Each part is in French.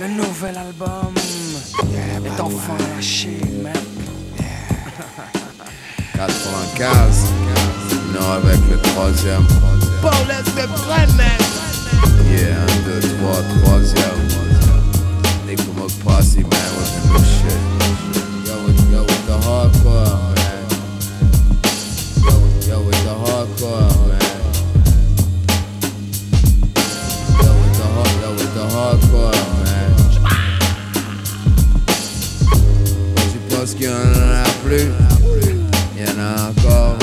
Un nouvel album est enfin lâché, mec. 95, non avec le troisième. Paul S. de Brennan. Yeah, 1, 2, 3, troisième. Nigga McPosse, man, with the new shit. Yo, with the hardcore, man. Yo, with the hardcore, man. Yo, with the hardcore, man. Quand tu penses qu'il y en a plus, il y en a encore.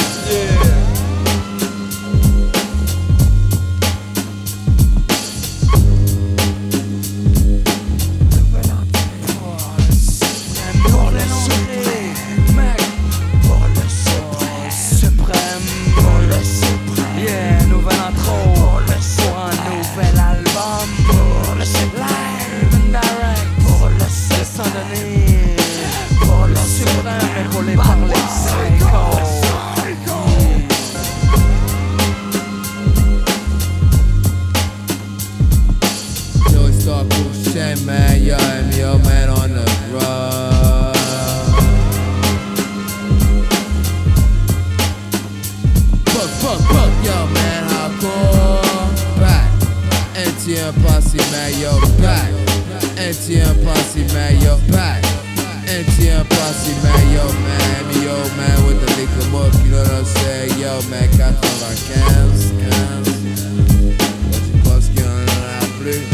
Man, yo, I'm your man on the run. Fuck, yo, man, hardcore. Back, NTM Posse, man, yo, back. NTM Posse, man, yo, back. NTM Posse, man, yo, man, with the liquor muck, you know what I'm saying? Yo, man, 95. Quand tu penses qu'il y en a plus?